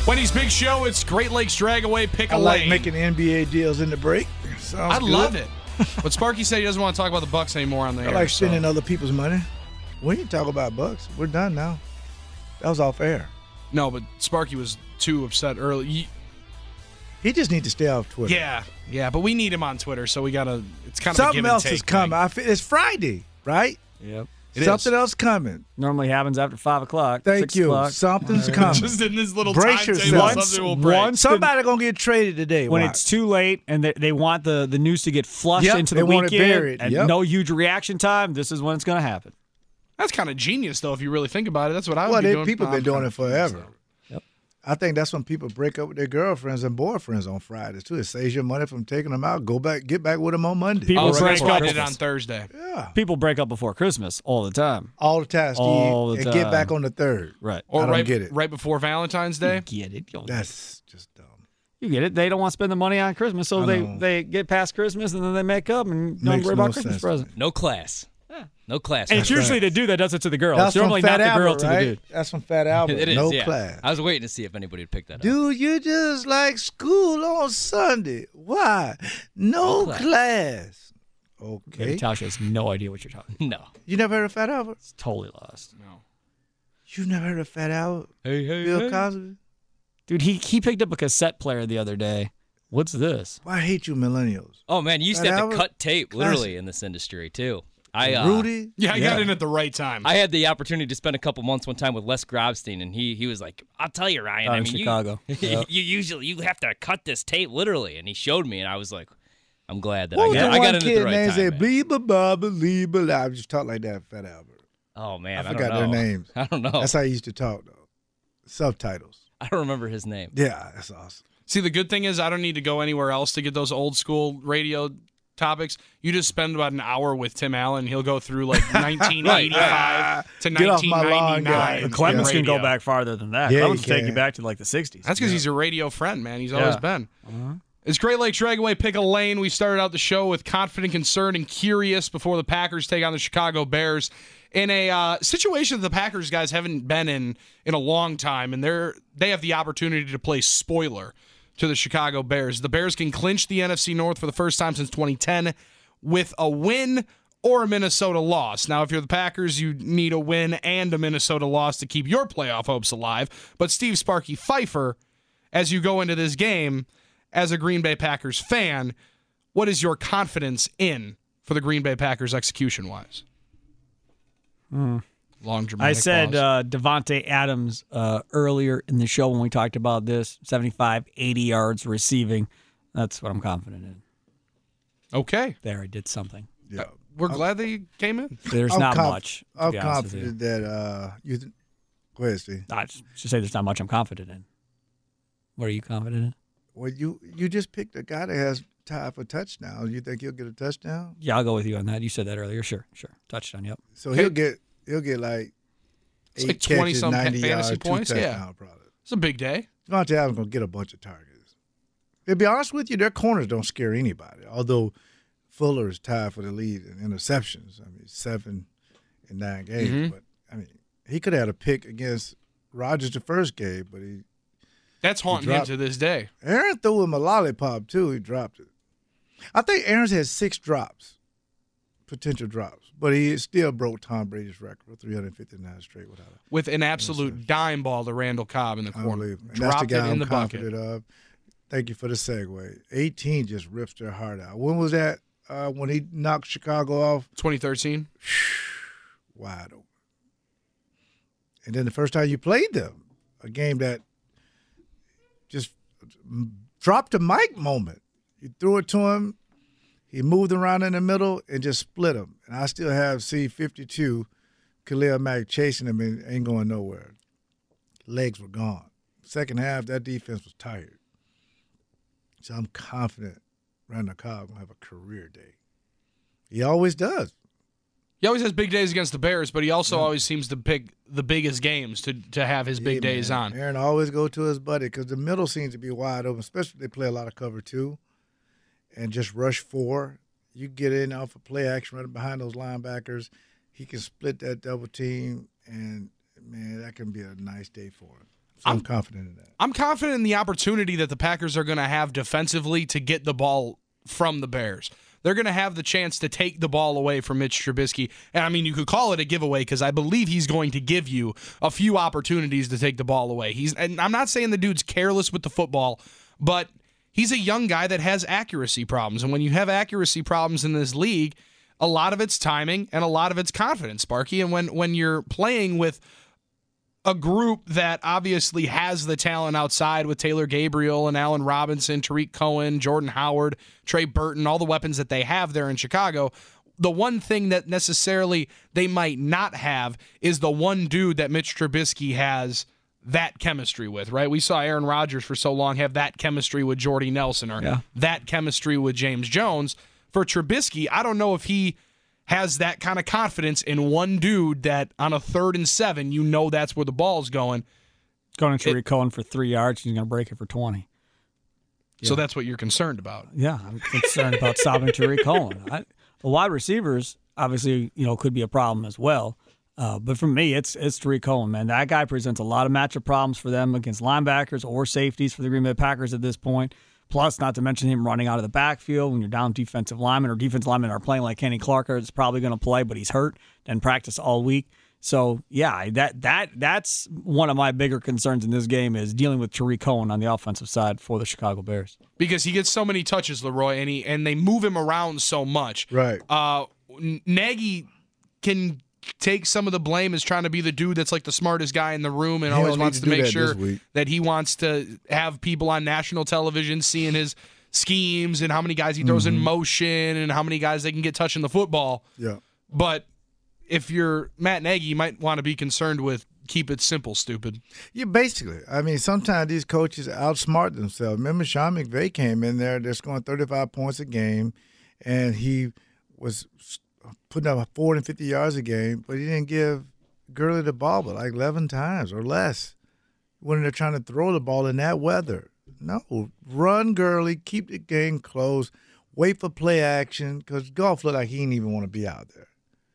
Wendy's Big Show, it's Great Lakes Dragaway Pick a I like Lane. making NBA deals in the break. Sounds I good. love it. But Sparky said he doesn't want to talk about the Bucks anymore on the I air. like spending other people's money. We ain't talk about Bucks. We're done now. That was off air. No, but Sparky was too upset early. He just needs to stay off Twitter. Yeah, but we need him on Twitter, so we gotta. It's kind of Something a give and else take is coming. thing. It's Friday, right? Yep. Something else coming. Normally happens after 5 o'clock. Thank 6 you. o'clock. Something's coming. Just in this little Brace timetable, yourself. something will break. Somebody gonna get traded today. When Watch. it's too late and they want the news to get flushed Yep, into they the want it weekend buried. and Yep. no huge reaction time, this is when it's going to happen. That's kind of genius, though, if you really think about it. That's what I would Well, be doing. people No, been I'm doing kinda it forever. confused, I think that's when people break up with their girlfriends and boyfriends on Fridays too. It saves your money from taking them out. Get back with them on Monday. People though. break That's why I up. did it on Thursday. Yeah, People break up before Christmas all the time. all the time, Steve, All the and get time. back on the third. Right. Or I don't right, get it. right before Valentine's Day. Get it. That's just dumb. You get it. They don't want to spend the money on Christmas, so I know. they get past Christmas and then they make up and don't Makes worry no about Christmas sense. present. No class. No class. And it's usually the dude that does it to the girl. That's It's normally from Fat not the girl Albert, to right? the dude. That's from Fat Albert. It is, no yeah. class. I was waiting to see if anybody would pick that up. Dude, you just like school on Sunday. Why? No class. class. Okay. Natasha has no idea what you're talking about. No. You never heard of Fat Albert? It's totally lost. You never heard of Fat Albert? Hey, Bill Cosby? Dude, he picked up a cassette player the other day. What's this? Why I hate you millennials? Oh, man, you used Fat to have Albert? to cut tape, literally, Classic. in this industry, too. Rudy? Yeah, I got in at the right time. I had the opportunity to spend a couple months one time with Les Grobstein, and he was like, "I'll tell you, Ryan. Out I in mean, Chicago. You you have to cut this tape literally." And he showed me, and I was like, "I'm glad that What was I the got one in at kid the right name time." said, man. Biba Baba Liba? I just talk like that, Fat Albert. Oh man, I I forgot don't know. their names. I don't know. That's how I used to talk, though. Subtitles. I don't remember his name. Yeah, that's awesome. See, the good thing is I don't need to go anywhere else to get those old school radio topics. You just spend about an hour with Tim Allen. He'll go through like 1985 to Get off my lawn, 1999. guy. in Clemens can go radio. back farther than that. Yeah, Clemens he can take you can. back to like the 60s. That's because he's a radio friend, man. He's always Yeah. been. It's Great Lakes Dragaway Pick a Lane. We started out the show with confident, concerned, and curious before the Packers take on the Chicago Bears in a situation that the Packers guys haven't been in a long time, and they have the opportunity to play spoiler to the Chicago Bears. The Bears can clinch the NFC North for the first time since 2010 with a win or a Minnesota loss. Now, if you're the Packers, you need a win and a Minnesota loss to keep your playoff hopes alive. But Steve Sparky Pfeiffer, as you go into this game, as a Green Bay Packers fan, what is your confidence in for the Green Bay Packers execution-wise? Long dramatic I said pause. Devontae Adams earlier in the show when we talked about this, 75, 80 yards receiving. That's what I'm confident in. Okay. There, I did something. Yeah. We're glad that you came in. There's I'm not conf- much. To I'm be honest with you. confident that you. Go ahead, Steve. I should say there's not much I'm confident in. What are you confident in? Well, you just picked a guy that has tied for touchdowns. You think he'll get a touchdown? Yeah, I'll go with you on that. You said that earlier. Sure. Touchdown, yep. So he'll get like It's 8 like catches, 20-some 90 fantasy yards, points, 2 yeah. touchdowns probably. It's a big day. Devontae Adams going to get a bunch of targets. To be honest with you, their corners don't scare anybody, although Fuller is tied for the lead in interceptions. I mean, 7 in 9 games. Mm-hmm. But, I mean, he could have had a pick against Rodgers the first game, but That's haunting him dropped- to this day. Aaron threw him a lollipop, too. He dropped it. I think Aaron's had 6 drops, potential drops, but he still broke Tom Brady's record of 359 straight without it. With an absolute dime ball to Randall Cobb in the corner. Unbelievable. And Dropped that's the guy it in I'm the bucket. confident of. Thank you for the segue. 18 just rips their heart out. When was that? When he knocked Chicago off 2013. wide open. And then the first time you played them, a game that just dropped the mic moment. You threw it to him. He moved around in the middle and just split him. And I still have C-52, Khalil Mack chasing him and ain't going nowhere. Legs were gone. Second half, that defense was tired. So I'm confident Randall Cobb will have a career day. He always does. He always has big days against the Bears, but he also always seems to pick the biggest games to have his big days man. on. Aaron always go to his buddy because the middle seems to be wide open, especially if they play a lot of cover 2 and just rush 4. You get in off of play action right behind those linebackers. He can split that double team, and, man, that can be a nice day for him. So I'm confident in that. I'm confident in the opportunity that the Packers are going to have defensively to get the ball from the Bears. They're going to have the chance to take the ball away from Mitch Trubisky. And, I mean, you could call it a giveaway because I believe he's going to give you a few opportunities to take the ball away. And I'm not saying the dude's careless with the football, but he's a young guy that has accuracy problems. And when you have accuracy problems in this league, a lot of it's timing and a lot of it's confidence, Sparky. And when you're playing with a group that obviously has the talent outside with Taylor Gabriel and Allen Robinson, Tariq Cohen, Jordan Howard, Trey Burton, all the weapons that they have there in Chicago, the one thing that necessarily they might not have is the one dude that Mitch Trubisky has that chemistry with, right? We saw Aaron Rodgers for so long have that chemistry with Jordy Nelson or that chemistry with James Jones. For Trubisky, I don't know if he has that kind of confidence in one dude that on a 3rd and 7, you know that's where the ball's going. Going to Tariq Cohen for 3 yards, he's going to break it for 20. So that's what you're concerned about. Yeah, I'm concerned about stopping Tariq Cohen. The wide receivers, obviously, could be a problem as well. But for me, it's Tariq Cohen, man. That guy presents a lot of matchup problems for them against linebackers or safeties for the Green Bay Packers at this point. Plus, not to mention him running out of the backfield when you're down defensive linemen or defensive linemen are playing like Kenny Clark is probably going to play, but he's hurt and practice all week. So, yeah, that's one of my bigger concerns in this game is dealing with Tariq Cohen on the offensive side for the Chicago Bears. Because he gets so many touches, Leroy, and they move him around so much. Right. Nagy can take some of the blame as trying to be the dude that's like the smartest guy in the room and always wants to make sure that he wants to have people on national television seeing his schemes and how many guys he throws in motion and how many guys they can get touching the football. Yeah. But if you're Matt Nagy, you might want to be concerned with keep it simple, stupid. Yeah, basically. I mean, sometimes these coaches outsmart themselves. Remember Sean McVay came in there, they're scoring 35 points a game, and he was putting up 450 yards a game, but he didn't give Gurley the ball but like 11 times or less when they're trying to throw the ball in that weather. No, run Gurley, keep the game close, wait for play action because Goff looked like he didn't even want to be out there.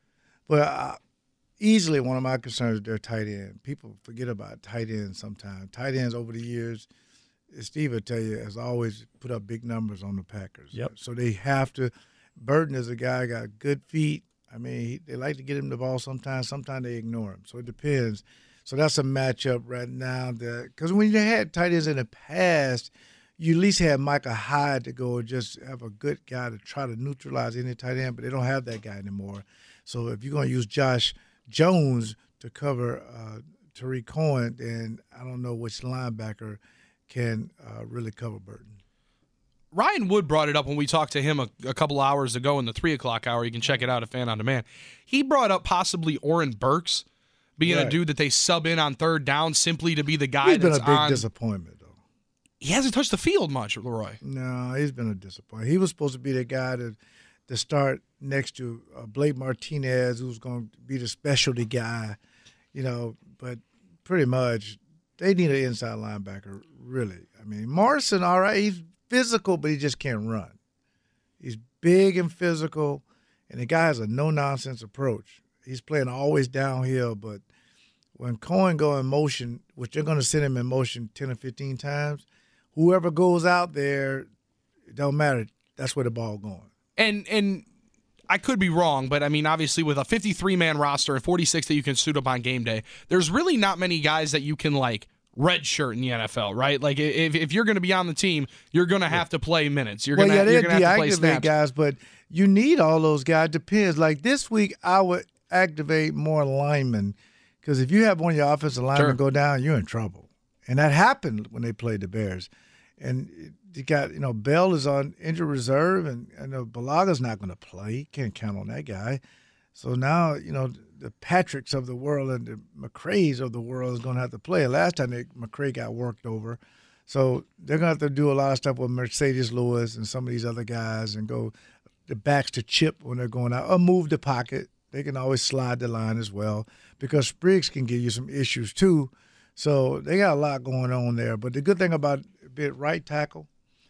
But easily one of my concerns is their tight end. People forget about tight ends sometimes. Tight ends over the years, as Steve will tell you, has always put up big numbers on the Packers. Yep. So they have to. Burton is a guy got good feet. I mean, they like to get him the ball sometimes. Sometimes they ignore him. So it depends. So that's a matchup right now. Because when you had tight ends in the past, you at least had Micah Hyde to go and just have a good guy to try to neutralize any tight end, but they don't have that guy anymore. So if you're going to use Josh Jones to cover Tariq Cohen, then I don't know which linebacker can really cover Burton. Ryan Wood brought it up when we talked to him a couple hours ago in the 3 o'clock hour. You can check it out at Fan On Demand. He brought up possibly Oren Burks being a dude that they sub in on 3rd down simply to be the guy that's on. He's been a big disappointment, though. He hasn't touched the field much, Leroy. No, he's been a disappointment. He was supposed to be the guy to start next to Blake Martinez, who's going to be the specialty guy, but pretty much they need an inside linebacker, really. I mean, Morrison, all right, he's physical, but he just can't run. He's big and physical, and the guy has a no-nonsense approach. He's playing always downhill, but when Cohen go in motion, which they're going to send him in motion 10 or 15 times, whoever goes out there, it don't matter. That's where the ball going. And I could be wrong, but I mean, obviously with a 53-man roster and 46 that you can suit up on game day, there's really not many guys that you can red shirt in the NFL, right? Like if you're going to be on the team, you're going to have to play minutes. You're going to have to play snaps. Guys, but you need all those guys. Depends. Like this week, I would activate more linemen because if you have one of your offensive linemen go down, you're in trouble. And that happened when they played the Bears. And you got, Bell is on injured reserve, and Balaga's not going to play. You can't count on that guy. So now, the Patricks of the world and the McCrays of the world is going to have to play. Last time McCray got worked over. So they're going to have to do a lot of stuff with Mercedes Lewis and some of these other guys and go the backs to chip when they're going out or move the pocket. They can always slide the line as well because Spriggs can give you some issues too. So they got a lot going on there. But the good thing about right tackle,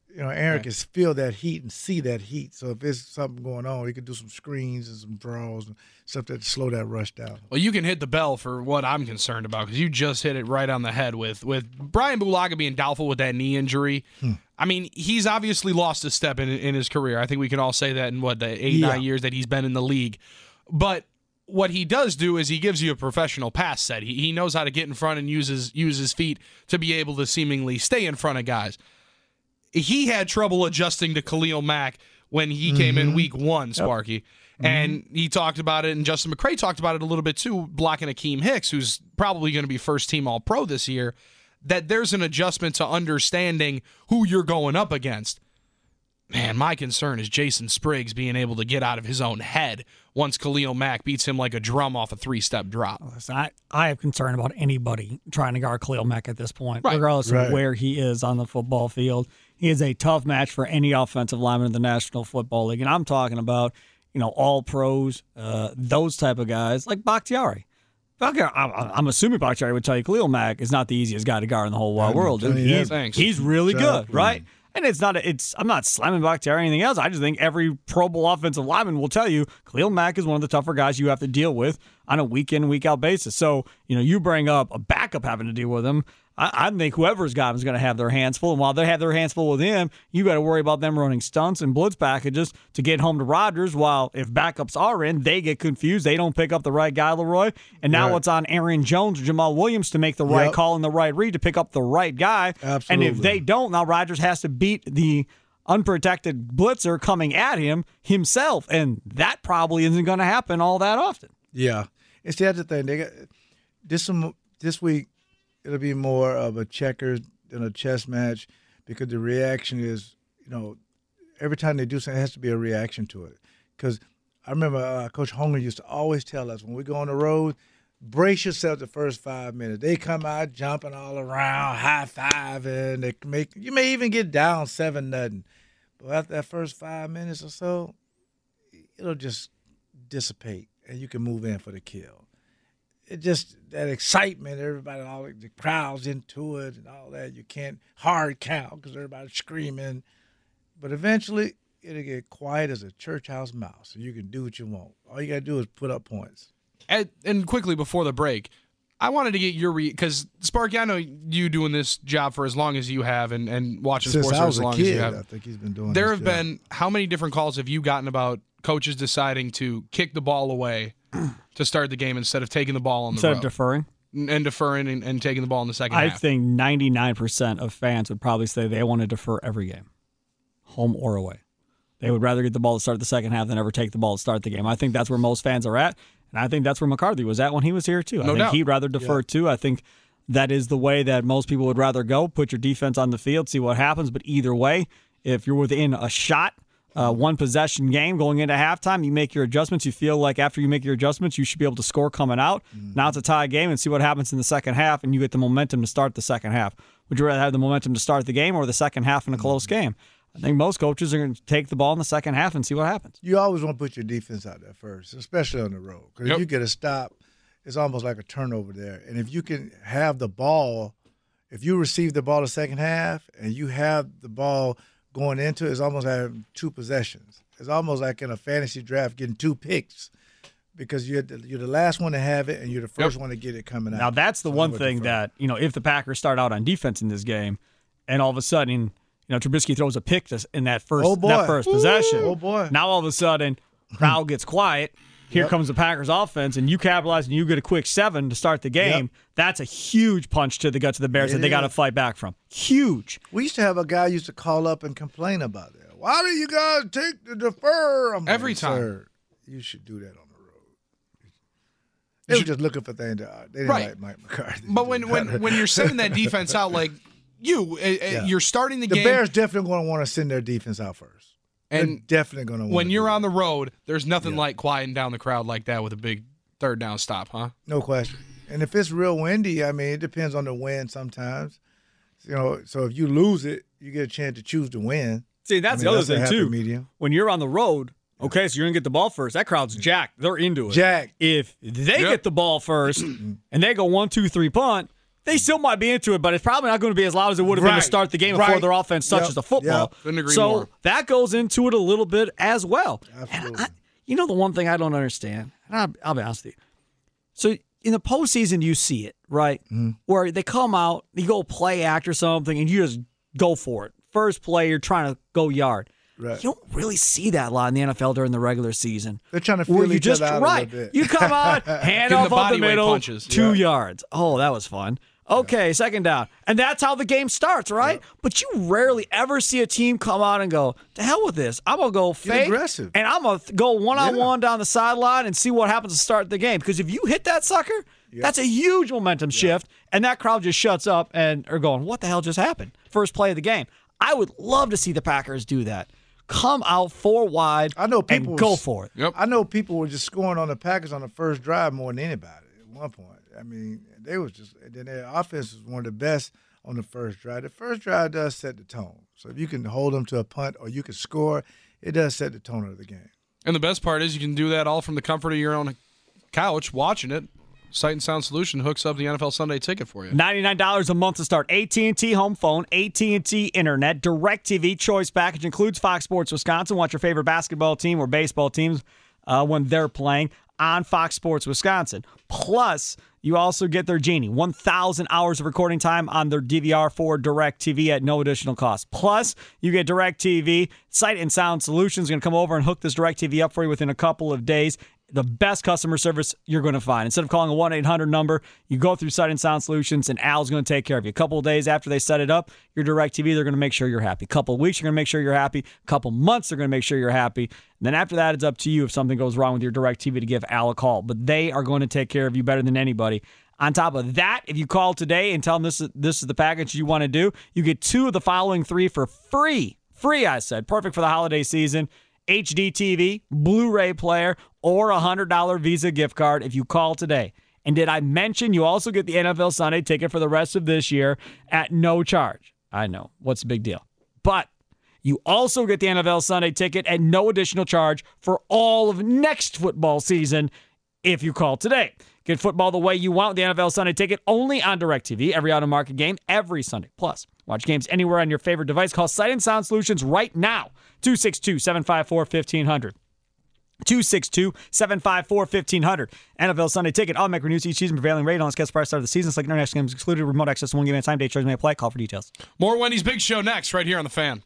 Aaron can feel that heat and see that heat. So if there's something going on, he can do some screens and some draws and stuff to slow that rush down. Well, you can hit the bell for what I'm concerned about because you just hit it right on the head with Brian Bulaga being doubtful with that knee injury. I mean, he's obviously lost a step in his career. I think we can all say that in the 8-9 years that he's been in the league. But what he does do is he gives you a professional pass set. He knows how to get in front and use his feet to be able to seemingly stay in front of guys. He had trouble adjusting to Khalil Mack when he came in week 1, Sparky. And he talked about it, and Justin McCray talked about it a little bit too, blocking Akeem Hicks, who's probably going to be first-team All-Pro this year, that there's an adjustment to understanding who you're going up against. Man, my concern is Jason Spriggs being able to get out of his own head once Khalil Mack beats him like a drum off a 3-step drop. Listen, I have concern about anybody trying to guard Khalil Mack at this point, regardless of where he is on the football field. He is a tough match for any offensive lineman in the National Football League, and I'm talking about all pros, those type of guys like Bakhtiari. I'm assuming Bakhtiari would tell you Khalil Mack is not the easiest guy to guard in the whole wide world. He's really good, right? And I'm not slamming Bakhtiari or anything else. I just think every Pro Bowl offensive lineman will tell you Khalil Mack is one of the tougher guys you have to deal with on a week-in, week-out basis. So, you bring up a backup having to deal with him. I think whoever's got him is going to have their hands full. And while they have their hands full with him, you got to worry about them running stunts and blitz packages to get home to Rodgers. While if backups are in, they get confused. They don't pick up the right guy, Leroy. And now it's on Aaron Jones or Jamal Williams to make the right call and the right read to pick up the right guy. Absolutely. And if they don't, now Rodgers has to beat the unprotected blitzer coming at him himself. And that probably isn't going to happen all that often. Yeah. It's the other thing. They got this week. It'll be more of a checkers than a chess match because the reaction is, every time they do something, it has to be a reaction to it. Because I remember Coach Honger used to always tell us when we go on the road, brace yourself the first 5 minutes. They come out jumping all around, high-fiving. You may even get down 7-0. But after that first 5 minutes or so, it'll just dissipate, and you can move in for the kill. It just that excitement, everybody, all the crowd's into it and all that. You can't hard count because everybody's screaming. But eventually, it'll get quiet as a church house mouse, and you can do what you want. All you got to do is put up points. And quickly before the break, I wanted to get your because Sparky, I know you doing this job for as long as you have and watching Since sports I for was as long a kid, as you have. I think he's been doing. There this have job. been how many different calls have you gotten about coaches deciding to kick the ball away to start the game instead of taking the ball on the road? Instead of deferring? And deferring and taking the ball in the second half. I think 99% of fans would probably say they want to defer every game, home or away. They would rather get the ball to start the second half than ever take the ball to start the game. I think that's where most fans are at, and I think that's where McCarthy was at when he was here too. I think he'd rather defer too. I think that is the way that most people would rather go. Put your defense on the field, see what happens. But either way, if you're within a shot, one possession game going into halftime, you make your adjustments. You feel like after you make your adjustments, you should be able to score coming out. Now it's a tie game and see what happens in the second half, and you get the momentum to start the second half. Would you rather have the momentum to start the game or the second half in a close game? I think most coaches are going to take the ball in the second half and see what happens. You always want to put your defense out there first, especially on the road. Because if you get a stop, it's almost like a turnover there. And if you can have the ball, if you receive the ball the second half and you have the ball going into it, it's almost like 2 possessions. It's almost like in a fantasy draft getting 2 picks because you're the last one to have it and you're the first one to get it coming out. Now, that's the one thing that, if the Packers start out on defense in this game and all of a sudden – Trubisky throws a pick in that first possession. Oh, boy. Now, all of a sudden, crowd gets quiet. Here comes the Packers offense, and you capitalize and you get a quick 7 to start the game. That's a huge punch to the guts of the Bears that they got to fight back from. Huge. We used to have a guy used to call up and complain about that. Why do you guys take the defer? Every time. Sir, you should do that on the road. They were just looking for things to they didn't like Mike McCarthy. But when you're sending that defense out, like you're starting the game. The Bears definitely going to want to send their defense out first. And they're definitely going to want when you're on the road, there's nothing like quieting down the crowd like that with a big third down stop, huh? No question. And if it's real windy, it depends on the wind sometimes. So if you lose it, you get a chance to choose to win. See, that's the other thing, too. Medium. When you're on the road, okay, so you're going to get the ball first. That crowd's jacked. They're into it. Jacked. If they get the ball first and they go 1, 2, 3 punt, They still might be into it, but it's probably not going to be as loud as it would have been to start the game before their offense touches the football. Couldn't agree so more. that goes into it a little bit as well. Absolutely. And the one thing I don't understand, and I'll be honest with you. So in the postseason, you see it, right? Where they come out, you go play act or something, and you just go for it. First play, you're trying to go yard. Right. You don't really see that a lot in the NFL during the regular season. They're trying to Where feel you each just other out a little bit. You come out, hand Give 'em off the up the bodyweight middle, punches. 2 yards. Oh, that was fun. Okay, second down. And that's how the game starts, right? But you rarely ever see a team come out and go, to hell with this. I'm going to go fake. aggressive. And I'm going to go one-on-one down the sideline and see what happens to start the game. Because if you hit that sucker, that's a huge momentum shift. And that crowd just shuts up and are going, what the hell just happened? First play of the game. I would love to see the Packers do that. Come out 4 wide and go for it. Yep. I know people were just scoring on the Packers on the first drive more than anybody at one point. I mean, they was just – then their offense was one of the best on the first drive. The first drive does set the tone. So if you can hold them to a punt or you can score, it does set the tone of the game. And the best part is you can do that all from the comfort of your own couch watching it. Sight and Sound Solution hooks up the NFL Sunday ticket for you. $99 a month to start. AT&T home phone, AT&T internet, DirecTV choice package includes Fox Sports Wisconsin. Watch your favorite basketball team or baseball teams when they're playing on Fox Sports Wisconsin. Plus, you also get their Genie, 1,000 hours of recording time on their DVR for DirecTV at no additional cost. Plus, you get DirecTV. Sight and Sound Solutions is going to come over and hook this DirecTV up for you within a couple of days. The best customer service you're going to find. Instead of calling a 1-800 number, you go through Sight and Sound Solutions, and Al's going to take care of you. A couple of days after they set it up, your DirecTV, they're going to make sure you're happy. A couple of weeks, you're going to make sure you're happy. A couple months, they're going to make sure you're happy. And then after that, it's up to you if something goes wrong with your DirecTV to give Al a call. But they are going to take care of you better than anybody. On top of that, if you call today and tell them this is the package you want to do, you get 2 of the following 3 for free. Free, I said. Perfect for the holiday season. HD TV, Blu-ray player, or a $100 Visa gift card if you call today. And did I mention you also get the NFL Sunday ticket for the rest of this year at no charge? I know. What's the big deal? But you also get the NFL Sunday ticket at no additional charge for all of next football season if you call today. Get football the way you want with the NFL Sunday ticket only on DirecTV. Every out-of-market game, every Sunday. Plus, watch games anywhere on your favorite device. Call Sight and Sound Solutions right now. 262-754-1500. 262-754-1500. NFL Sunday ticket. Automatic renews each season. Prevailing rate on guest price start of the season. Select international games excluded. Remote access to one game at a time. Day charge may apply. Call for details. More Wendy's Big Show next, right here on The Fan.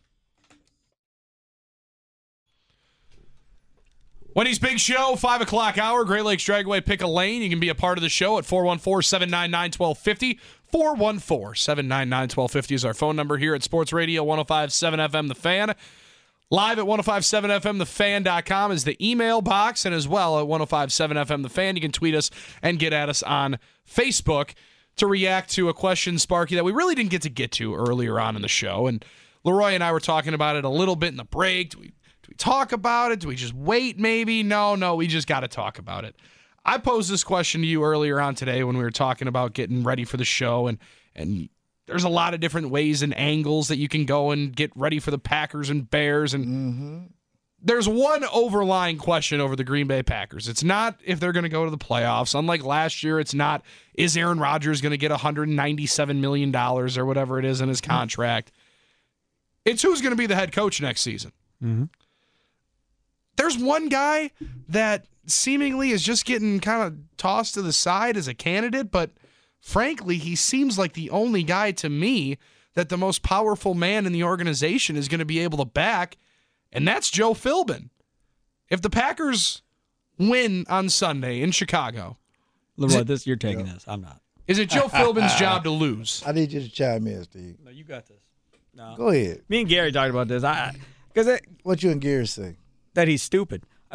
Wendy's Big Show, 5 o'clock hour. Great Lakes Dragway, pick a lane. You can be a part of the show at 414-799-1250. 414-799-1250 is our phone number here at Sports Radio 105.7 FM The Fan. Live at 1057fmthefan.com is the email box, and as well at 1057 FM The Fan. You can tweet us and get at us on Facebook to react to a question, Sparky, that we really didn't get to earlier on in the show. And Leroy and I were talking about it a little bit in the break. Do we talk about it? Do we just wait maybe? No, we just got to talk about it. I posed this question to you earlier on today when we were talking about getting ready for the show, and there's a lot of different ways and angles that you can go and get ready for the Packers and Bears. And there's one overlying question over the Green Bay Packers. It's not if they're going to go to the playoffs. Unlike last year, it's not, is Aaron Rodgers going to get $197 million or whatever it is in his contract? It's who's going to be the head coach next season. There's one guy that seemingly is just getting kind of tossed to the side as a candidate, but frankly, he seems like the only guy to me that the most powerful man in the organization is going to be able to back, and that's Joe Philbin. If the Packers win on Sunday in Chicago, Leroy, you're taking this. I'm not. Is it Joe Philbin's job to lose? I need you to chime in, Steve. No, you got this. No. Go ahead. Me and Gary talked about this. What you and Gary say? That he's stupid. I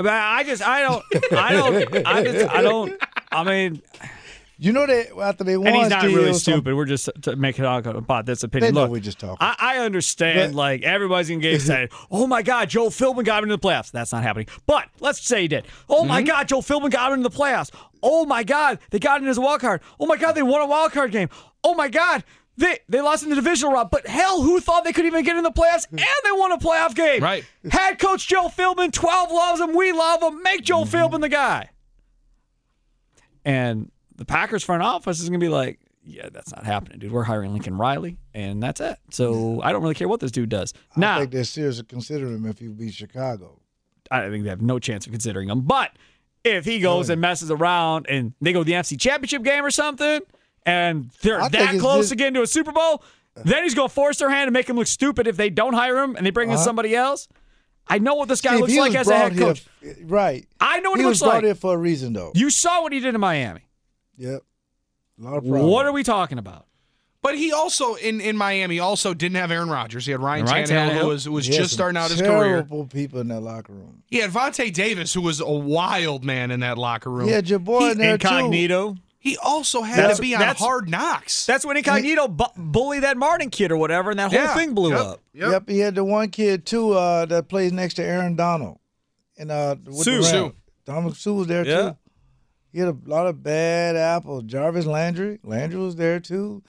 mean, you know that after they won, and he's not really Steve, stupid. We're just to make it all about this They opinion. know Look, we just talking. I understand. Like everybody's gonna get excited. Oh my God, Joe Philbin got into the playoffs. That's not happening. But let's say he did. Oh my God, Joe Philbin got into the playoffs. Oh my God, they got in as a wild card. Oh my God, they won a wild card game. Oh my God. They lost in the divisional round, but hell, who thought they could even get in the playoffs? And they won a playoff game. Right. Head coach Joe Philbin, 12 loves him. We love him. Make Joe Philbin the guy. And the Packers front office is going to be like, yeah, that's not happening, dude. We're hiring Lincoln Riley, and that's it. So I don't really care what this dude does. I Now, think they're seriously considering him if he beat Chicago. I think they have no chance of considering him. But if he goes and messes around and they go to the NFC Championship game or something, and they're I think that it's close just- to getting to a Super Bowl, then he's going to force their hand and make him look stupid if they don't hire him and they bring in somebody else. I know what this guy Steve, looks he like was as a head brought coach. here- right. I know what He he was looks brought like. here for a reason, though. You saw what he did in Miami. Yep. A lot of problems. What are we talking about? But he also in Miami also didn't have Aaron Rodgers. He had Ryan Ryan Tannehill, Tannehill. who was He had just some starting out his career. Terrible people in that locker room. He had Vontae Davis, who was a wild man in that locker room. He had your boy in there, too. Incognito. He also had That's- to be on that's- Hard Knocks. That's when Incognito bullied that Martin kid or whatever, and that whole Yeah. thing blew Yep. up. Yep. He had the one kid, too, that plays next to Aaron Donald. And with Sue. the Rams. Sue. Dominic Sue was there, Yeah. too. He had a lot of bad apples. Jarvis Landry. Landry was there, too.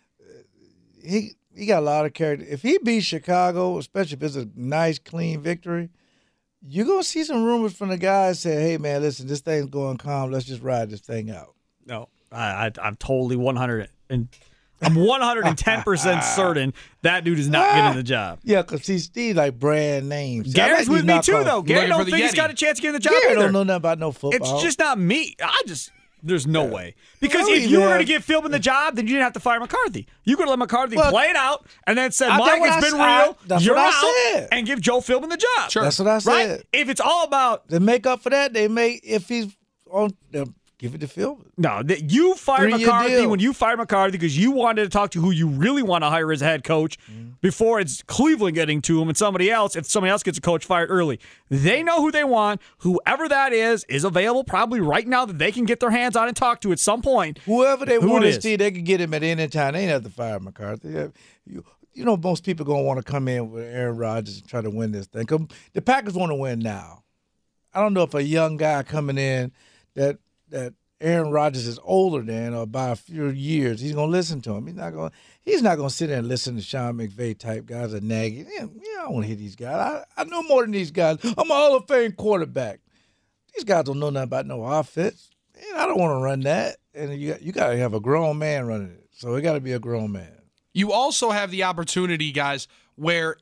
He got a lot of character. If he beats Chicago, especially if it's a nice, clean victory, you're going to see some rumors from the guys saying, hey, man, listen, this thing's going calm. Let's just ride this thing out. No, I'm totally 100 and I'm 110% certain that dude is not getting the job. Yeah, because Steve like brand names. Gary's with me too, though. Gary looking don't for the think he's Yeti. got a chance of getting the job Gary either. don't know nothing about no football. It's just not me. There's no way. Because Well, if you were yeah. to give Philbin the job, then you didn't have to fire McCarthy. You could have let McCarthy Well, play it out and then said, I- Mike, that's what it's been I- real. that's You're what I out. said. And give Joe Philbin the job. Sure. That's what I said. Right? If it's all about To make up for that, they may, if he's on, they'll give it to Phil. No, that you fired 3-year McCarthy deal. when you fired McCarthy because you wanted to talk to who you really want to hire as a head coach before it's Cleveland getting to him and somebody else. If somebody else gets a coach fired early, they know who they want. Whoever that is available probably right now that they can get their hands on and talk to at some point. Whoever they Who want it to is. see, they can get him at any time. They ain't have to fire McCarthy. Yeah, You know, most people going to want to come in with Aaron Rodgers and try to win this thing. 'Cause the Packers want to win now. I don't know if a young guy coming in that Aaron Rodgers is older than or by a few years, he's going to listen to him. He's not going to sit there and listen to Sean McVay type guys or Nagy. Yeah, I don't want to hear these guys. I know more than these guys. I'm a Hall of Fame quarterback. These guys don't know nothing about no offense. And I don't want to run that. And you got to have a grown man running it. So it got to be a grown man. You also have the opportunity, guys, where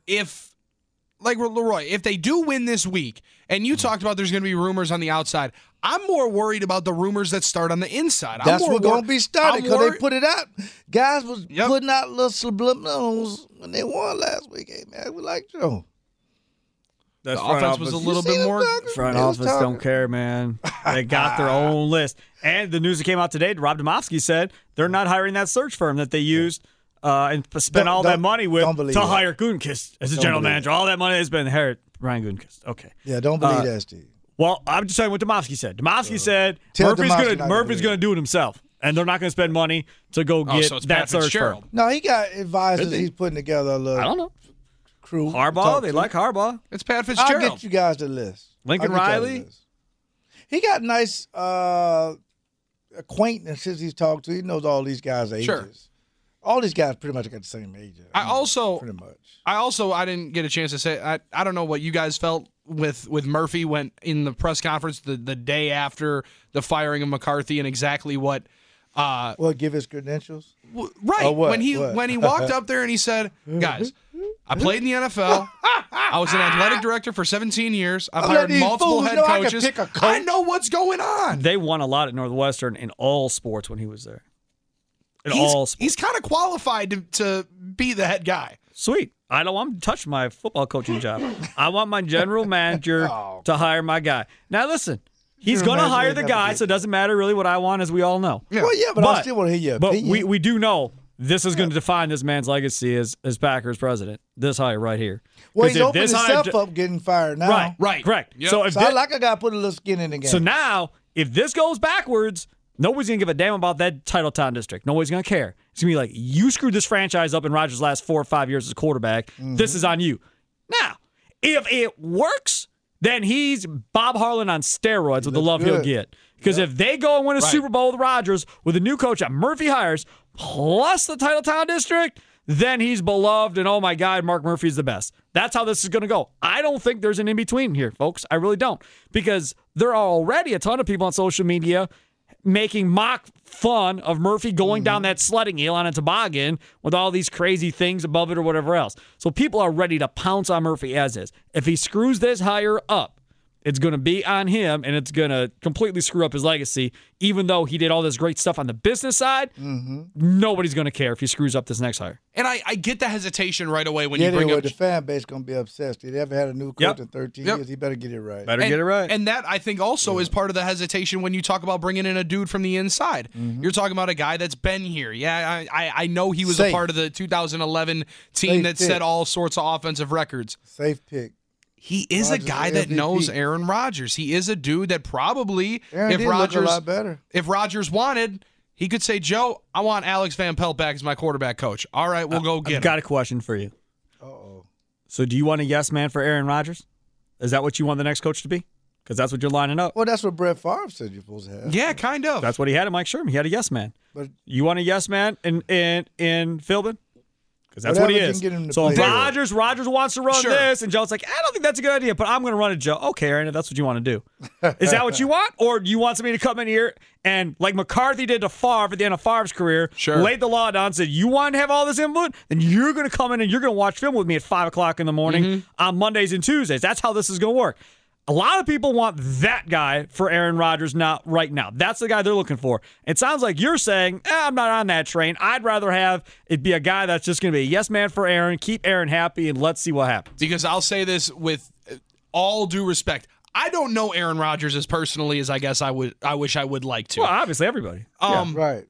like Leroy, if they do win this week, and you talked about there's going to be rumors on the outside, I'm more worried about the rumors that start on the inside. That's what's going to be started because they worried- put it out. Guys was Yep. putting out little subliminals when they won last week. Hey, man, we like Joe. That's The offense was a little bit more. Front They was office talking. don't care, man. They got their own list. And the news that came out today, Rob Domofsky said they're not hiring that search firm that they used and spent all that Don't- money with don't to believe that. hire Gutekunst as a Don't general believe manager. All that money has been inherited. Ryan Gutekunst. Okay. Yeah, don't believe that, Steve. Well, I'm just telling you what Domofsky said. Domofsky said Tell Murphy's Domofsky going not to believe to do it himself, and they're not going to spend money to go get so it's that Pat search Fitzgerald. firm. No, he got advisors. Could be. He's putting together a little I don't know. crew. to Harbaugh, talk they to. like Harbaugh. It's Pat I'll Fitzgerald. get you guys the list. Lincoln I'll get y'all the Riley? list. He got nice acquaintances he's talked to. He knows all these guys' ages. Sure. All these guys pretty much got the same age. I also- pretty much. I didn't get a chance to say. I don't know what you guys felt with Murphy when in the press conference the day after the firing of McCarthy and exactly what. What, give his credentials? Right Oh, what? when he What? walked up there and he said, "Guys, I played in the NFL. I was an athletic director for 17 years. I've I'll let hired these multiple fools head know I can coaches. pick a coach." I know what's going on." They won a lot at Northwestern in all sports when he was there. In all sports. He's kind of qualified to be the head guy. Sweet. I don't want to touch my football coaching job. I want my general manager to hire my guy. Now, listen, he's General going to manager hire ain't the never guy, get so it doesn't matter really what I want, as we all know. Well, yeah, but I still want to hear your But opinion. we do know this is going to define this man's legacy as Packers president. This hire right here. well, 'Cause he's if opened this hire himself ju- up getting fired now. Right, correct. Yep. So if So I thi- like a guy put a little skin in the game. so now, if this goes backwards, nobody's going to give a damn about that Titletown district. Nobody's going to care. It's going to be like, you screwed this franchise up in Rodgers' last 4 or 5 years as a quarterback. This is on you. Now, if it works, then he's Bob Harlan on steroids with the love he'll good. get. Because if they go and win a Super Bowl with Rodgers with a new coach that Murphy hires, plus the Titletown district, then he's beloved, and oh my God, Mark Murphy's the best. That's how this is going to go. I don't think there's an in-between here, folks. I really don't. Because there are already a ton of people on social media making mock fun of Murphy going down that sledding hill on a toboggan with all these crazy things above it or whatever else. So people are ready to pounce on Murphy as is. If he screws this hire up, it's going to be on him, and it's going to completely screw up his legacy. Even though he did all this great stuff on the business side, nobody's going to care if he screws up this next hire. And I get the hesitation right away when you bring up the fan base going to be obsessed. He never had a new coach in 13 years. He better get it right. Get it right. And that, I think, also is part of the hesitation when you talk about bringing in a dude from the inside. You're talking about a guy that's been here. Yeah, I know he was a part of the 2011 team that set all sorts of offensive records. Safe pick. He is a guy that knows Aaron Rodgers. He is a dude that probably, Aaron did look a lot better. If Rodgers wanted, he could say, Joe, I want Alex Van Pelt back as my quarterback coach. All right, we'll go get him. I've got a question for you. Uh-oh. So do you want a yes man for Aaron Rodgers? Is that what you want the next coach to be? Because that's what you're lining up. Well, that's what Brett Favre said you're supposed to have. Yeah, kind of. That's what he had in Mike Sherman. He had a yes man. But you want a yes man in Philbin? Because that's what he is. So Rodgers wants to run this, and Joe's like, I don't think that's a good idea, but I'm going to run it, Joe. Okay, Aaron, if that's what you want to do. Is that what you want? Or do you want somebody to come in here and, like McCarthy did to Favre at the end of Favre's career, laid the law down and said, you want to have all this input? Then you're going to come in and you're going to watch film with me at 5 o'clock in the morning on Mondays and Tuesdays. That's how this is going to work. A lot of people want that guy for Aaron Rodgers right now. That's the guy they're looking for. It sounds like you're saying, I'm not on that train. I'd rather have it be a guy that's just going to be a yes man for Aaron, keep Aaron happy, and let's see what happens. Because I'll say this with all due respect. I don't know Aaron Rodgers as personally as I guess I wish I would like to. Well, obviously everybody. Right.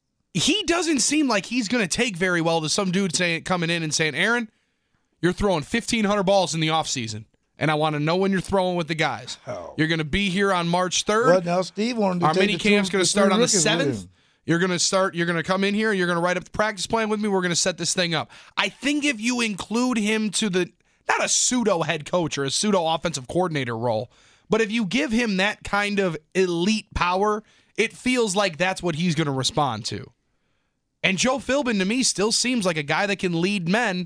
He doesn't seem like he's going to take very well to some dude coming in and saying, Aaron, you're throwing 1,500 balls in the offseason. And I want to know when you're throwing with the guys. Oh. You're going to be here on March 3rd. Well, now Steve wanted to Our mini camp's going to start on the 7th. You're going to come in here. You're going to write up the practice plan with me. We're going to set this thing up. I think if you include him to not a pseudo head coach or a pseudo offensive coordinator role, but if you give him that kind of elite power, it feels like that's what he's going to respond to. And Joe Philbin, to me, still seems like a guy that can lead men,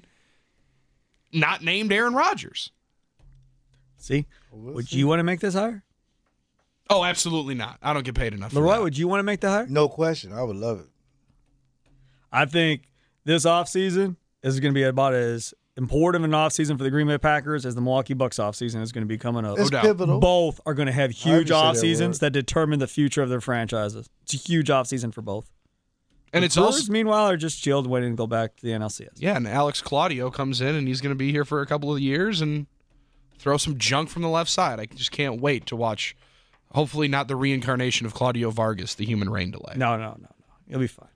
not named Aaron Rodgers. See, would you want to make this hire? Oh, absolutely not. I don't get paid enough. Leroy, would you want to make the hire? No question. I would love it. I think this offseason is going to be about as important an offseason for the Green Bay Packers as the Milwaukee Bucks offseason is going to be coming up. It's pivotal. Both are going to have huge offseasons that determine the future of their franchises. It's a huge offseason for both. And it's also, meanwhile, are just chilled waiting to go back to the NLCS. Yeah, and Alex Claudio comes in, and he's going to be here for a couple of years and throw some junk from the left side. I just can't wait to watch, hopefully not the reincarnation of Claudio Vargas, the human rain delay. No. You'll be fine.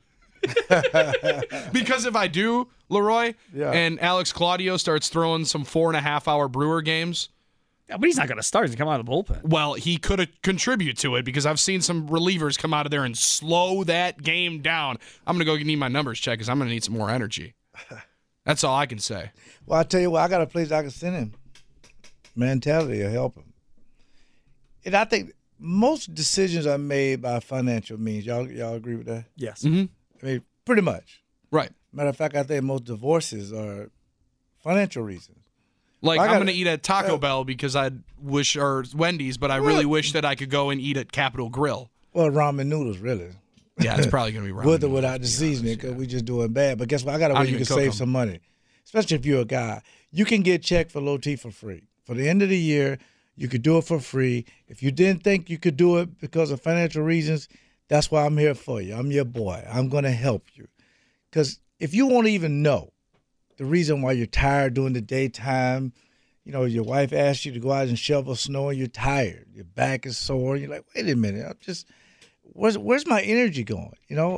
Because if I do, Leroy, and Alex Claudio starts throwing some 4.5-hour Brewer games. Yeah, but he's not going to start. He's going to come out of the bullpen. Well, he could contribute to it because I've seen some relievers come out of there and slow that game down. I'm going to go need my numbers checked because I'm going to need some more energy. That's all I can say. Well, I tell you what, I got a place I can send him. Mentality will help him. And I think most decisions are made by financial means. Y'all agree with that? Yes. Mm-hmm. I mean, pretty much. Right. Matter of fact, I think most divorces are financial reasons. Like, I'm going to eat at Taco Bell because or Wendy's, but I really wish that I could go and eat at Capitol Grill. Well, ramen noodles, really. Yeah, it's probably going to be ramen with or without the seasoning because we just doing bad. But guess what? I got a way you can save some money, especially if you're a guy. You can get checked for low T for free. For the end of the year, you could do it for free. If you didn't think you could do it because of financial reasons, that's why I'm here for you. I'm your boy. I'm going to help you. Because if you won't even know the reason why you're tired during the daytime, your wife asks you to go out and shovel snow and you're tired. Your back is sore. And you're like, wait a minute. Where's my energy going?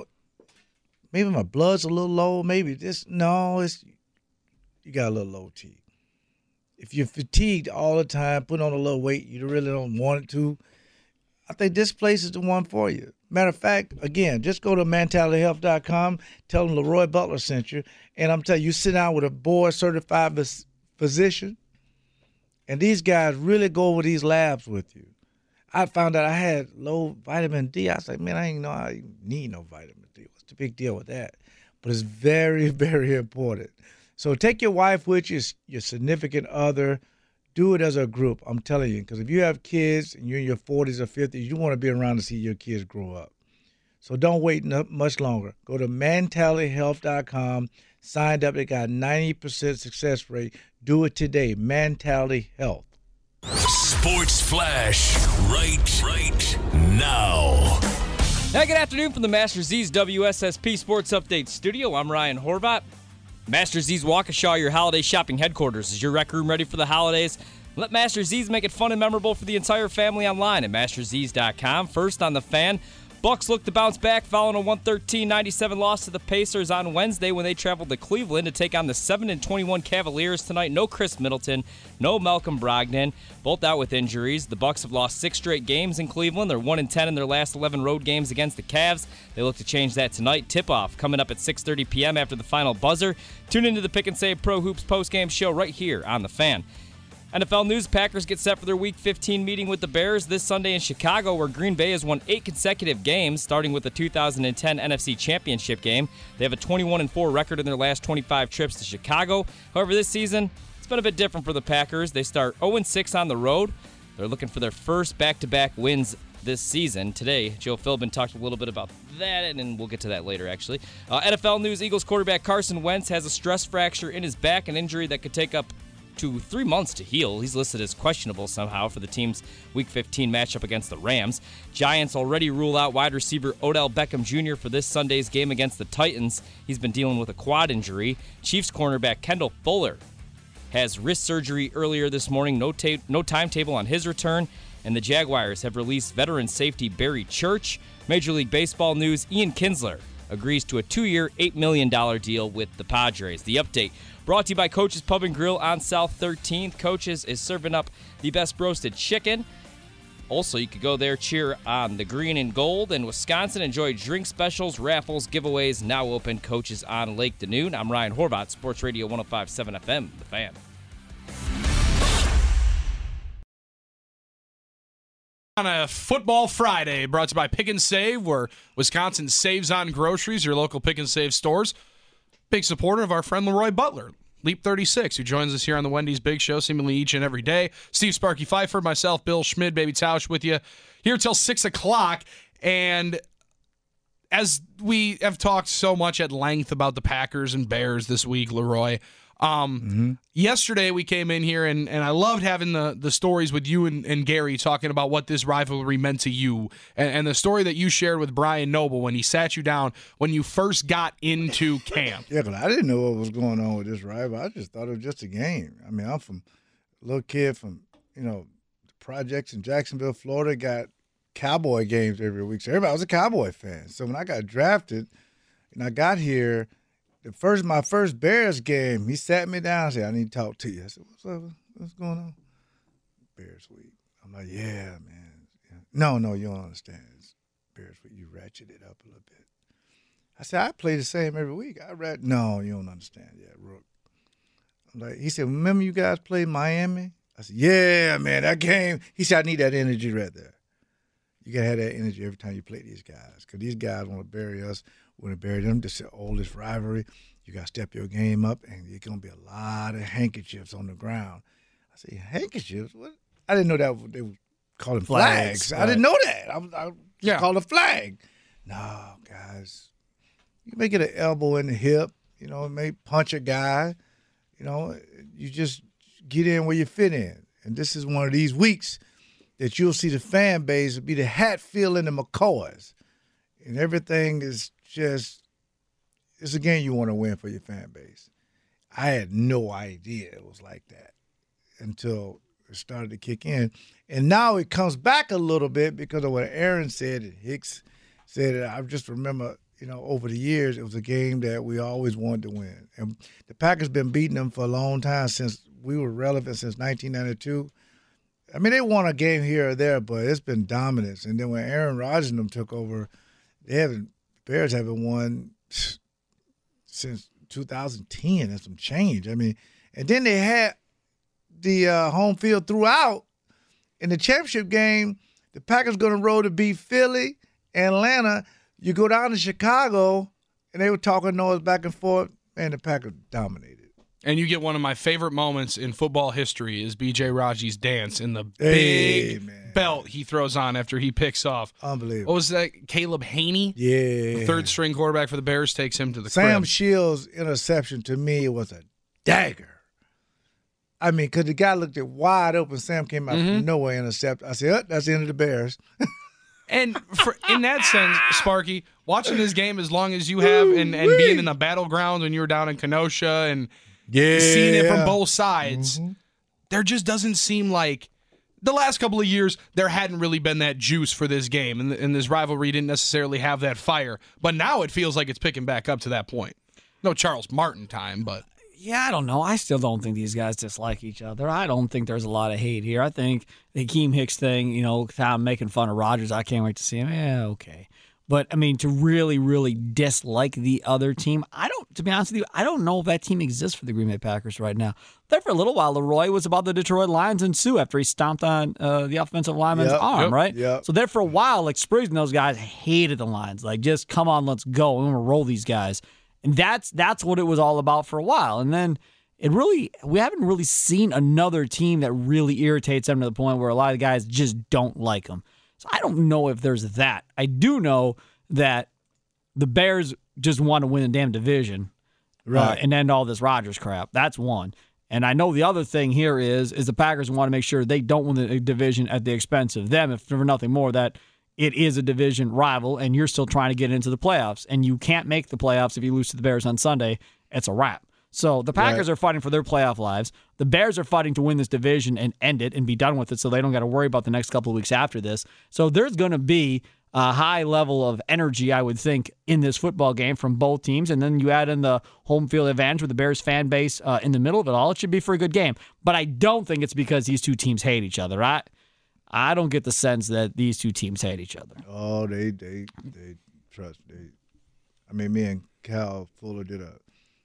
Maybe my blood's a little low. Maybe you got a little low T. If you're fatigued all the time, putting on a little weight, you really don't want it to, I think this place is the one for you. Matter of fact, again, just go to mentalityhealth.com, tell them Leroy Butler sent you, and I'm telling you, sit down with a board-certified physician, and these guys really go over these labs with you. I found out I had low vitamin D. I was like, man, I didn't know I need no vitamin D. What's the big deal with that? But it's very, very important. So take your wife with you, your significant other. Do it as a group, I'm telling you. Because if you have kids and you're in your 40s or 50s, you want to be around to see your kids grow up. So don't wait much longer. Go to mentalityhealth.com. Signed up. They got 90% success rate. Do it today. Mentality Health. Sports Flash right now. Hey, good afternoon from the Master Z's WSSP Sports Update Studio. I'm Ryan Horvat. Master Z's Waukesha, your holiday shopping headquarters. Is your rec room ready for the holidays? Let Master Z's make it fun and memorable for the entire family online at masterz's.com. First on the Fan, Bucks look to bounce back following a 113-97 loss to the Pacers on Wednesday when they traveled to Cleveland to take on the 7-21 Cavaliers tonight. No Chris Middleton, no Malcolm Brogdon, both out with injuries. The Bucks have lost 6 straight games in Cleveland. They're 1-10 in their last 11 road games against the Cavs. They look to change that tonight. Tip-off coming up at 6:30 p.m. after the final buzzer. Tune into the Pick and Save Pro Hoops postgame show right here on the Fan. NFL news, Packers get set for their Week 15 meeting with the Bears this Sunday in Chicago, where Green Bay has won 8 consecutive games, starting with the 2010 NFC Championship game. They have a 21-4 record in their last 25 trips to Chicago. However, this season, it's been a bit different for the Packers. They start 0-6 on the road. They're looking for their first back-to-back wins this season. Today, Joe Philbin talked a little bit about that, and we'll get to that later, actually. NFL news, Eagles quarterback Carson Wentz has a stress fracture in his back, an injury that could take up to 3 months to heal. He's listed as questionable somehow for the team's Week 15 matchup against the Rams. Giants already rule out wide receiver Odell Beckham Jr. for this Sunday's game against the Titans. He's been dealing with a quad injury. Chiefs cornerback Kendall Fuller has wrist surgery earlier this morning. No timetable on his return. And the Jaguars have released veteran safety Barry Church. Major League Baseball news, Ian Kinsler agrees to a 2-year, $8 million deal with the Padres. The update brought to you by Coach's Pub and Grill on South 13th. Coach's is serving up the best roasted chicken. Also, you could go there, cheer on the green and gold. And Wisconsin, enjoy drink specials, raffles, giveaways, now open. Coach's on Lake Danoon. I'm Ryan Horvat, Sports Radio 105.7 FM, The Fan. On a Football Friday, brought to you by Pick and Save, where Wisconsin saves on groceries, your local Pick and Save stores. Big supporter of our friend Leroy Butler, Leap 36, who joins us here on the Wendy's Big Show seemingly each and every day. Steve Sparky Pfeiffer, myself, Bill Schmid, Baby Tausch with you here till 6 o'clock. And as we have talked so much at length about the Packers and Bears this week, Leroy, yesterday we came in here and I loved having the stories with you and Gary talking about what this rivalry meant to you and the story that you shared with Brian Noble when he sat you down when you first got into camp. Yeah, because I didn't know what was going on with this rival. I just thought it was just a game. I mean, I'm from a little kid from, the projects in Jacksonville, Florida, got Cowboy games every week. So everybody was a Cowboy fan. So when I got drafted and I got here, my first Bears game, he sat me down and said, I need to talk to you. I said, what's up? What's going on? Bears week. I'm like, yeah, man. Yeah. No, you don't understand. It's Bears week. You ratchet it up a little bit. I said, I play the same every week. No, you don't understand. Yeah, Rook. I'm like, he said, remember you guys played Miami? I said, yeah, man, that game. He said, I need that energy right there. You got to have that energy every time you play these guys because these guys want to bury us. We want to bury them. This is the oldest rivalry. You got to step your game up, and there's going to be a lot of handkerchiefs on the ground. I said, handkerchiefs? What? I didn't know that they would call them flags. Right. I didn't know that. I called a flag. No, guys. You may get an elbow in the hip. It may punch a guy. You just get in where you fit in. And this is one of these weeks that you'll see the fan base be the Hatfield and the McCoys. And everything is just, it's a game you want to win for your fan base. I had no idea it was like that until it started to kick in. And now it comes back a little bit because of what Aaron said and Hicks said. I just remember, over the years, it was a game that we always wanted to win. And the Packers been beating them for a long time since we were relevant since 1992. I mean, they won a game here or there, but it's been dominance. And then when Aaron Rodgers and them took over, Bears haven't won since 2010 and some change. I mean, and then they had the home field throughout. In the championship game, the Packers going to roll to beat Philly, Atlanta. You go down to Chicago, and they were talking noise back and forth, and the Packers dominated. And you get one of my favorite moments in football history is B.J. Raji's dance in the big belt he throws on after he picks off. Unbelievable. What was that? Caleb Haney? Yeah. The third string quarterback for the Bears takes him to the Sam crib. Shields' interception to me was a dagger. I mean, because the guy looked at wide open. Sam came out from nowhere, intercept. I said, that's the end of the Bears. And in that sense, Sparky, watching this game as long as you have and being in the battleground when you were down in Kenosha and seeing it from both sides, there just doesn't seem like the last couple of years there hadn't really been that juice for this game, and this rivalry didn't necessarily have that fire. But now it feels like it's picking back up to that point. No Charles Martin time, but... Yeah, I don't know. I still don't think these guys dislike each other. I don't think there's a lot of hate here. I think the Hakeem Hicks thing, kind of making fun of Rodgers, I can't wait to see him. Yeah, okay. But, I mean, to really, really dislike the other team, to be honest with you, I don't know if that team exists for the Green Bay Packers right now. There for a little while, Leroy was about the Detroit Lions and Sue after he stomped on the offensive lineman's arm, right? Yep. So there for a while, like Spriggs and those guys hated the Lions. Like, just come on, let's go. We're going to roll these guys. And that's what it was all about for a while. And then we haven't really seen another team that really irritates them to the point where a lot of guys just don't like them. So I don't know if there's that. I do know that the Bears just want to win the damn division and end all this Rodgers crap. That's one. And I know the other thing here is the Packers want to make sure they don't win the division at the expense of them, if for nothing more, that it is a division rival, and you're still trying to get into the playoffs. And you can't make the playoffs if you lose to the Bears on Sunday. It's a wrap. So the Packers are fighting for their playoff lives. The Bears are fighting to win this division and end it and be done with it so they don't got to worry about the next couple of weeks after this. So there's going to be a high level of energy, I would think, in this football game from both teams. And then you add in the home field advantage with the Bears fan base in the middle of it all. It should be for a good game. But I don't think it's because these two teams hate each other, right? I don't get the sense that these two teams hate each other. Oh, they trust. I mean, me and Cal Fuller did a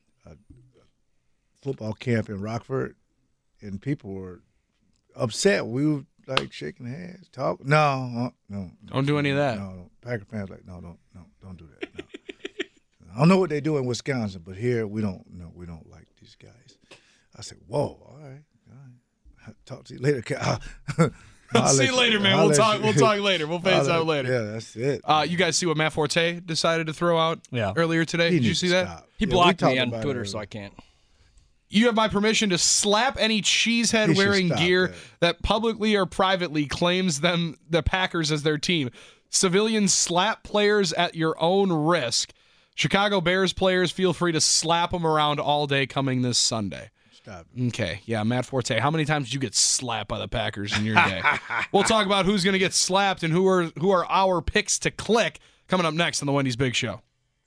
football camp in Rockford, and people were upset. We were like shaking hands, talk. No. Don't do any of that. No. Packer fans like, no, don't do that. No. I don't know what they do in Wisconsin, but here we don't like these guys. I said, whoa, all right. Talk to you later, Cal. See you later, man. We'll talk later. We'll phase out later. Yeah, that's it. You guys see what Matt Forte decided to throw out earlier today? Did you see that? Stop. He blocked me on Twitter, so I can't. You have my permission to slap any cheesehead wearing gear that publicly or privately claims the Packers as their team. Civilians slap players at your own risk. Chicago Bears players, feel free to slap them around all day coming this Sunday. Stop. Okay, yeah, Matt Forte. How many times did you get slapped by the Packers in your day? We'll talk about who's going to get slapped and who are our picks to click coming up next on the Wendy's Big Show.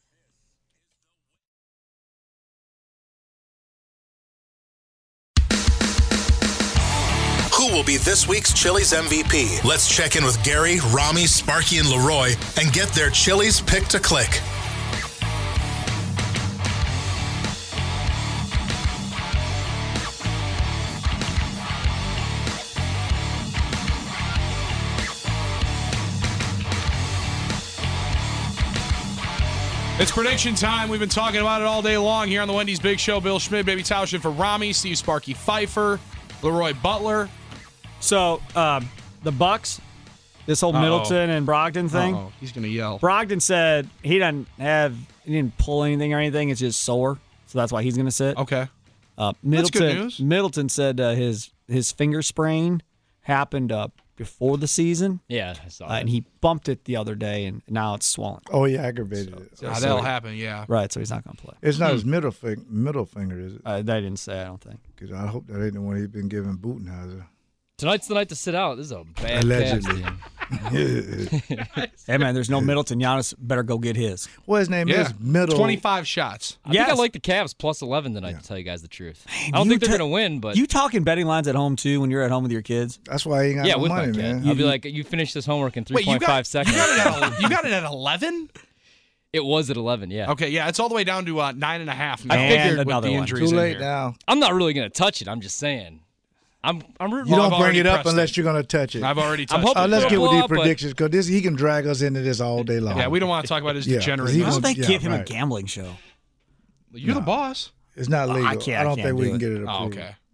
Who will be this week's Chili's MVP? Let's check in with Gary, Rami, Sparky, and Leroy and get their Chili's pick to click. It's prediction time. We've been talking about it all day long here on the Wendy's Big Show. Bill Schmidt, Baby Tauscher for Rami, Steve Sparky Pfeiffer, Leroy Butler. So the Bucks, this whole Middleton and Brogdon thing. He's going to yell. Brogdon said he didn't pull anything or anything. It's just sore, so that's why he's going to sit. Okay. Middleton, That's good news. Middleton said his finger sprain happened before the season. Yeah, I saw that. And he bumped it the other day, and now it's swollen. Oh, he aggravated it. That'll happen, yeah. Right, so he's not going to play. It's not his middle finger, is it? They didn't say, I don't think. Because I hope that ain't the one he's been giving Butenhauser. Tonight's the night to sit out. This is a bad Allegedly. Hey, man, there's no Middleton. Giannis better go get his. Well, his name is Middle. 25 shots. I think I like the Cavs plus 11 tonight, to tell you guys the truth. I don't think they're going to win, but... You talking betting lines at home, too, when you're at home with your kids? That's why he ain't got no with money, my kid. man. I'll be like, you finish this homework in 3.5 seconds. You got it at 11? It was at 11, yeah. Okay, yeah, it's all the way down to 9.5 now. I figured with another the one. injuries Too in late here. now. I'm not really going to touch it. I'm just saying. I'm rooting. You I've don't bring already it up pressed unless it. you're going to touch it. I've already touched hoping it. Let's for get a with blow these up, but- predictions because he can drag us into this all day long. Yeah, we don't want to talk about his Yeah, degenerate. 'cause he Why don't was- they yeah, give him a right. gambling show? You're the boss. It's not legal. I can't don't do think we it. can get it Oh, approved. okay.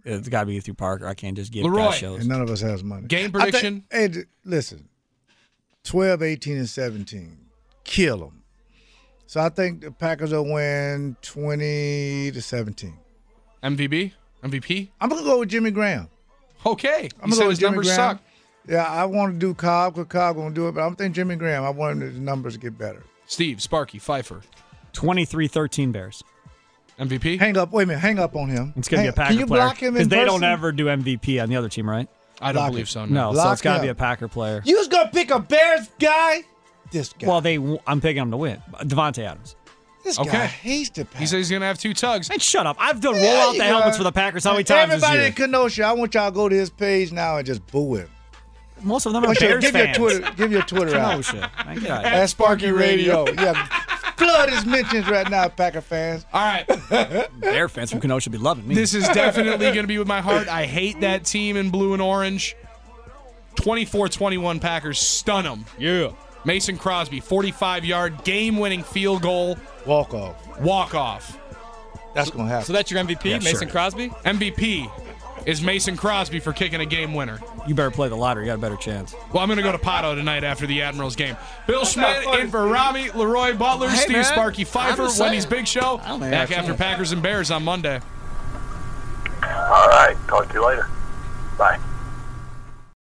it's got to be through Parker. I can't just give Leroy. guys shows. And none of us has money. Game prediction? Listen, 12, 18, and 17. Kill them. So I think the Packers will win 20-17. MVP? I'm going to go with Jimmy Graham. Okay. I'm He going to said go with his Jimmy numbers Graham. suck. Yeah, I want to do Cobb because Cobb going to do it, but I'm thinking Jimmy Graham. I want his numbers to get better. Steve, Sparky, Pfeiffer. 23-13 Bears. MVP? Hang up. Wait a minute. Hang up on him. It's going to be a Packer Can you player. block him in Because they don't person? ever do MVP on the other team, right? I don't Block believe it. so, No, so Lock it's got to him. be a Packer player. You was going to pick a Bears guy? This guy. Well, I'm picking them to win. Devontae Adams. This Okay. guy hates the Packers. He says he's going to have 2 tugs. And shut up. I've done roll Yeah, out you the helmets got- for the Packers how many times Everybody this in year? Kenosha, I want y'all to go to his page now and just boo him. Most of them are What's your- Bears fans. Give your Twitter out. Kenosha. Man, get out of here. At Sparky Radio. Yeah. Flood his mentions right now, Packer fans. All right. Bear fans from Kenosha be loving me. This is definitely going to be with my heart. I hate that team in blue and orange. 24-21 Packers stun them. Yeah. Mason Crosby, 45-yard game-winning field goal, Walk-off. That's going to happen. So that's your MVP, Yeah, Mason sure. Crosby? MVP is Mason Crosby for kicking a game winner. You better play the lottery. You got a better chance. Well, I'm going to go to Pato tonight after the Admirals game. Bill Schmidt in for Rami, Leroy Butler, Hey, Steve man. Sparky Pfeiffer, I'm just Wendy's saying. Big Show. I don't think Back I after can. Packers and Bears on Monday. All right. Talk to you later. Bye.